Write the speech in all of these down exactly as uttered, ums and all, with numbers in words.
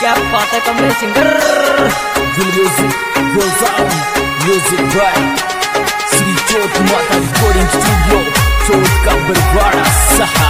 क्या बात है कमरे singer. Music goes on, music right, Shri चोट माता रिकॉर्डिंग स्टूडियो, चोट का बरवाड़ा सहा।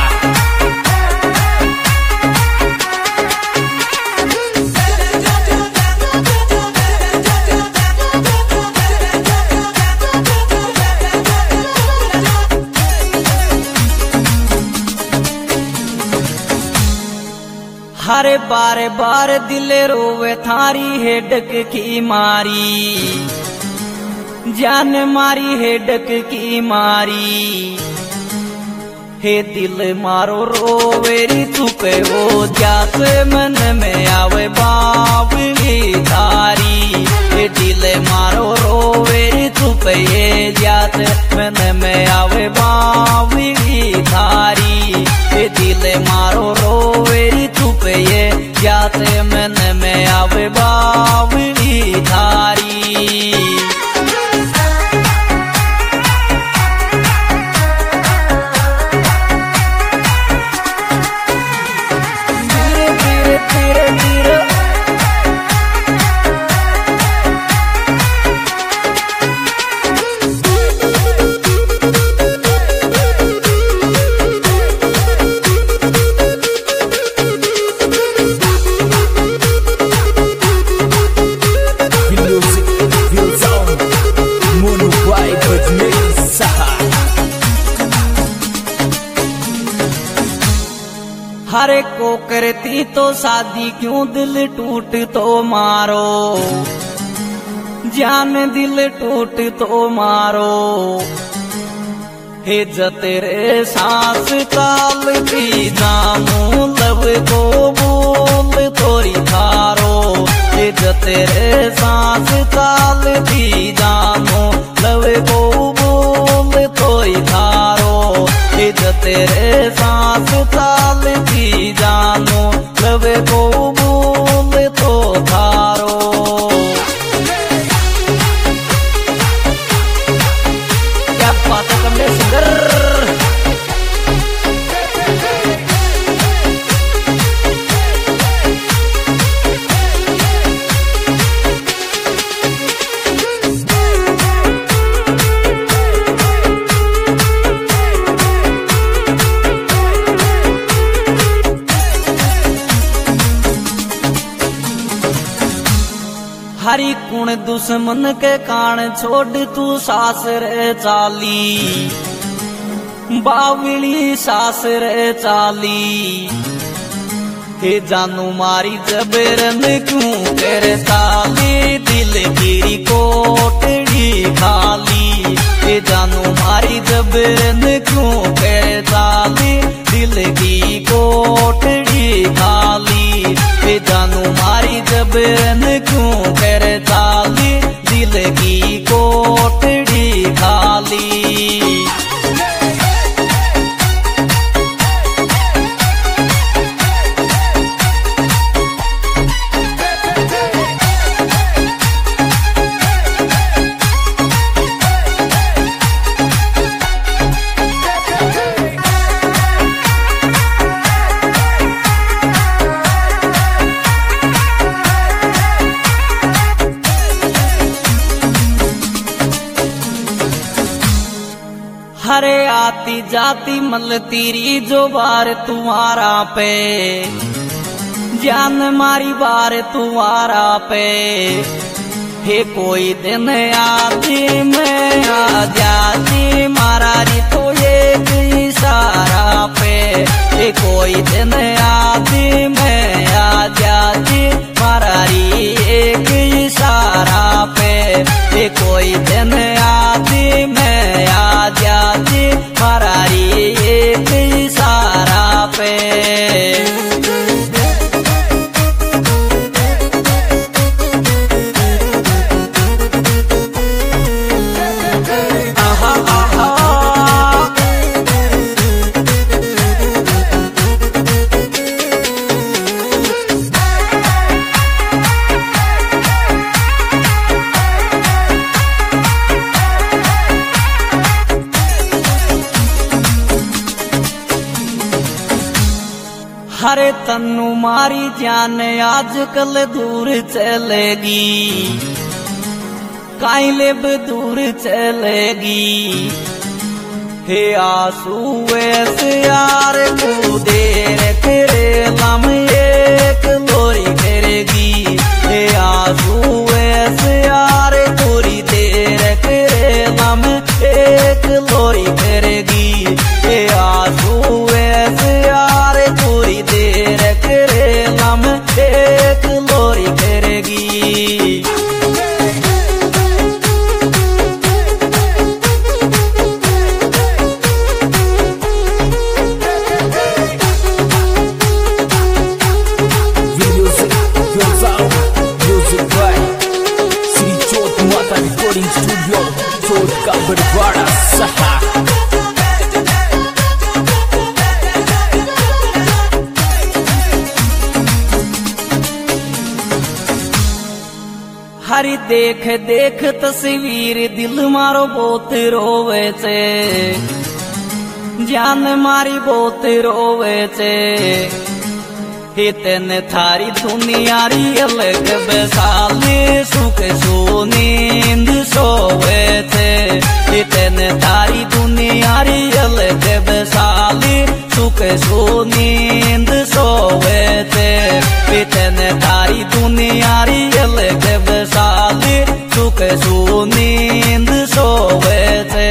हरे बारे बार दिल रोवे थारी हेडक की मारी, जान मारी हेडक की मारी। हे दिल मारो रोवेरी तू पे वो जात मन में आवे बावली थारी। हे दिल मारो रोवेरी तू पे ये जात मन में आवे बावली थारी। हे दिल मारो रोवेरी तू पे ये जात मन में आवे बावली थारी। हरे को करती तो शादी क्यों दिल टूट तो मारो, जान दिल टूट तो मारो। हे जतेरे सांस ताल की नामू लब को बोल तोरी थारो। हे जतेरे सांस ताल की नामू लब को बोल तोरी थारो। हे जतेरे सांस ताल की जानो लब को बोल तो थारो। क्या बात है कमरे सिंगर। हरी कुण दुश्मन के कान छोड़ तू सासर चाली, बावली सासर चाली। हे जानू मारी जबरन क्यों कर ताली, दिल की कोटड़ी खाली। हे जानू मारी जबरन क्यों कर ताली, दिल की कोटड़ी खाली। हे जानू मारी जबरन क्यों कर ताली, दिल की कोटड़ी खाली। हरे आती जाती मल तीरी जो बार तुम्हारा पे, जान मारी बार तुम्हारा पे। हे कोई दिन आती मैं आ जाती मारा री तो एक इशारा पे। हे कोई दिन आती मैं आ जाती मारा री एक इशारा पे। हे कोई दिन आती मैं आ जाती मारा री एक इशारा पे। तन्नू मारी जान आजकल दूर चलेगी, काई लेब दूर चलेगी। हे आंसू ऐसे यार को देर तेरे लम एक लोरी करेगी। हे आंसू ऐसे यार थोड़ी देर तेरे लम एक लोरी करेगी। हे आंसू ऐसे यार थोड़ी देर तेरे लम एक लोरी करेगी। Recording studio, Chot ka Barwada Saha. हरी देख देख तस्वीर दिल मारो बहुत रोवे छे, जान मारी बहुत रोवे छे। हितन थारी दुनियारी अलग बेसाली सुख सो नींद सोवे थे। हितन थारी दुनियारी अलग बेसाली सुख सो नींद सोवे थे। हितन थारी दुनियारी अलग बेसाली सुख सो नींद सोवे थे।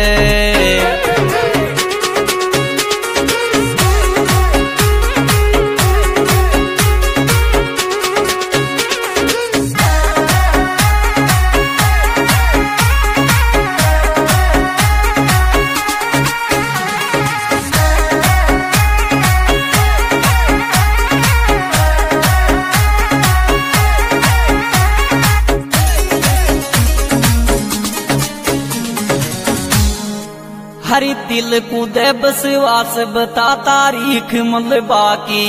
हरी दिल को दे बसवास बता तारीख मलबा की,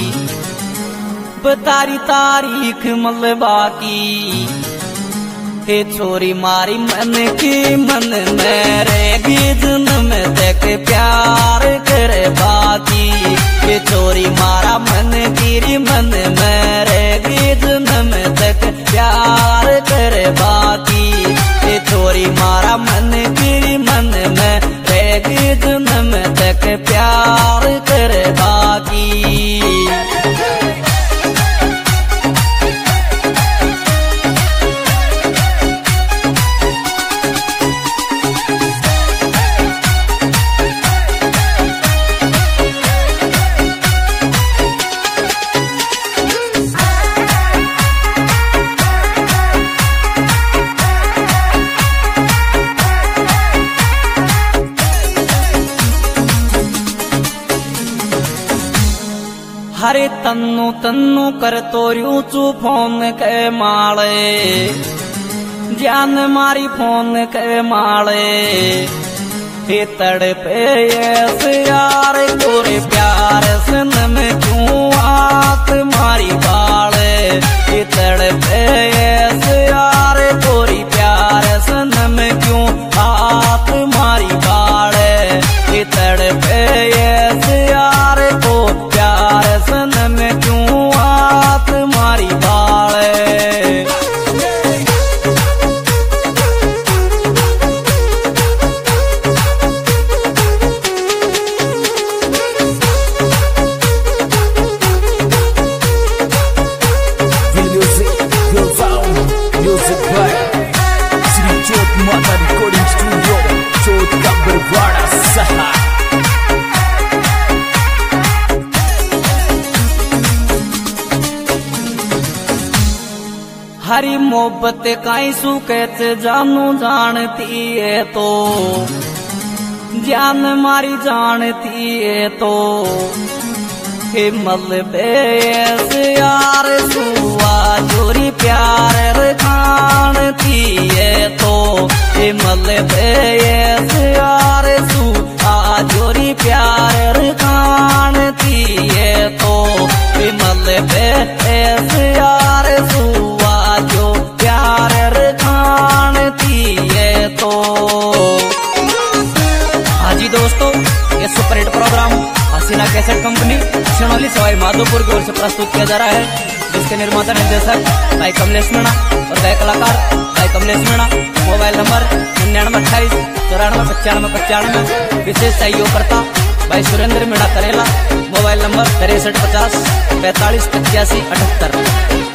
बतारी तारीख मलबा की। हे छोरी मारी मन की मन में रहेगी जन्म तक प्यार करे बाकी। हे छोरी मारा मन की मन में रहेगी जन्म तक प्यार करे बाकी। हे छोरी मारा मन की मन में रहेगी जन्म तक प्यार करे बाकी। हरे तन्नू तन्नू कर तो रूचू फोन के माले, जान मारी फोन के माले। हे तड़पे ऐसे यार तोरे प्यार सन में क्यों हाथ मारी बाले। हे तड़पे ऐसे यार तोरी प्यार सन में क्यों हाथ मारी बाले। हे तड़पे ऐसे यार तो प्यार सन में क्यों हाथ मारी बाले। Music by Sri Chot Mata Recording Studio, Chot ka Barwada Saha. हरी मोहब्बत काई सुकत जानू जानती है तो, जान मारी जानती है तो। हे मलबे ऐसे यार सुआ जोरी प्यार खानती है तो। हे मलबे ऐसे यार सुआ जोरी प्यार खानती है तो। हे मलबे ऐसे यार सुआ जो प्यार खानती है तो। हाँ जी दोस्तों, ये super hit programme Haseena cassette company Sonali Sawai Madhopur की ओर से प्रस्तुत किया जा रहा है, जिसके निर्माता निर्देशक भाई कमलेश मीणा और गायक कलाकार भाई कमलेश मीणा। मोबाइल नंबर निन्यानवे अट्ठाईस चौरानवे पचानवे पचानवे। विशेष सहयोगकर्ता भाई सुरेंद्र मीणा करेला। मोबाइल नंबर तिरसठ पचास पैंतालीस पचासी अठहत्तर।